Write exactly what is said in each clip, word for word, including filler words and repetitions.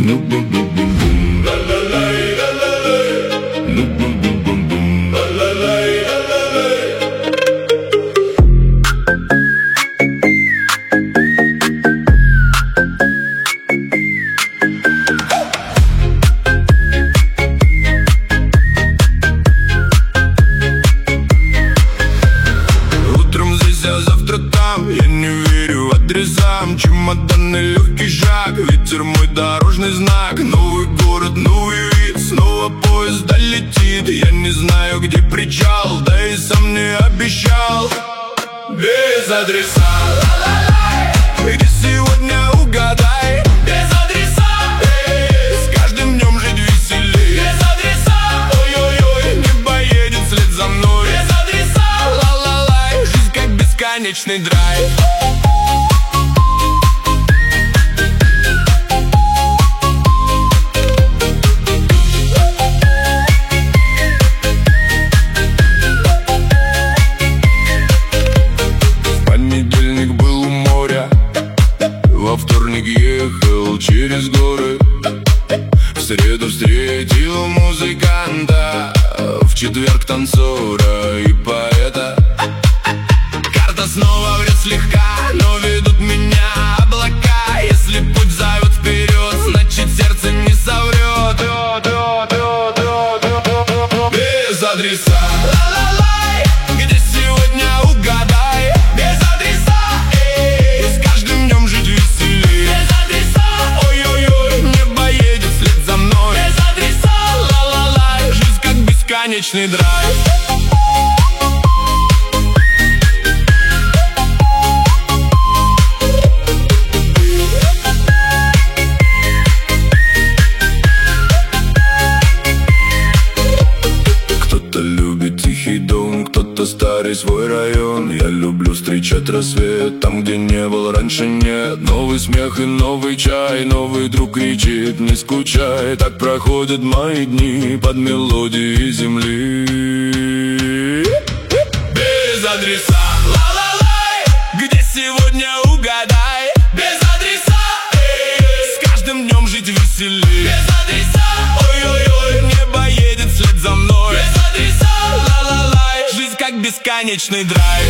Ну бум бум бум бум, ла-ла-лай, ла-ла-лай. Ну бум бум бум бум, ла-ла-лай, ла-ла-лай. Утром здесь, а завтра там. Я не верю адресам. Чемоданы, легкий шаг, ветер мой дорожный знак. Новый город, новый вид, снова поезд долетит. Я не знаю, где причал, да и сам не обещал. Без адреса, где сегодня угадай. Без адреса, с каждым днем жить веселей. Без адреса, ой-ой-ой, небо едет вслед за мной. Без адреса, ла-ла-лай, жизнь как бесконечный драйв. Во вторник ехал через горы, в среду встретил музыканта, в четверг танцора и поэта. Карта снова врет слегка, но ведут меня облака. Если путь зовет вперед, значит сердце не соврет. Без адреса, ла-ла-лай, где сегодня угадай. Без адреса, эй, с каждым днем жить веселей. Без адреса, ой-ой-ой, небо едет вслед за мной. Без адреса, ла-ла-лай, жизнь как бесконечный драйв. Кто-то старый свой район. Я люблю встречать рассвет там, где не был раньше, нет. Новый смех и новый чай, новый друг кричит: не скучай. Так проходят мои дни под мелодией земли. Без адреса, ла-ла-лай, где сегодня угадай. Без адреса, эй, с каждым днем жить веселей. Без адреса, ой-ой-ой, небо едет вслед за мной. Без адреса, ла-ла-лай, жизнь как бесконечный драйв.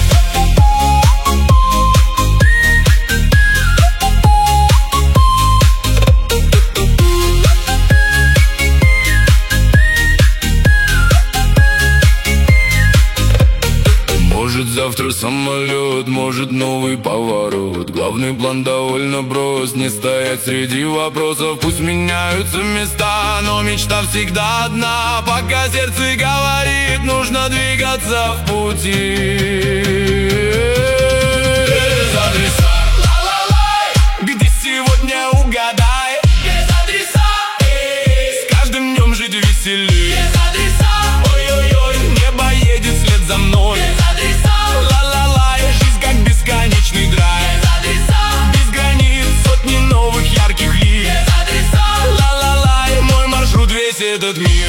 Может завтра самолет, может новый поворот. Главный план довольно прост: не стоять среди вопросов. Пусть меняются места, но мечта всегда одна. Пока сердце говорит, нужно двигаться в пути. Без адреса, ла-ла-лай, где сегодня угадай. Без адреса, эй, с каждым днем жить веселей. Без адреса, ой-ой-ой, небо едет вслед за мной. Без адреса, ла-ла-лай, жизнь как бесконечный драйв. Без адреса, без границ, сотни новых ярких лиц. Без адреса, ла-ла-лай, мой маршрут весь этот мир.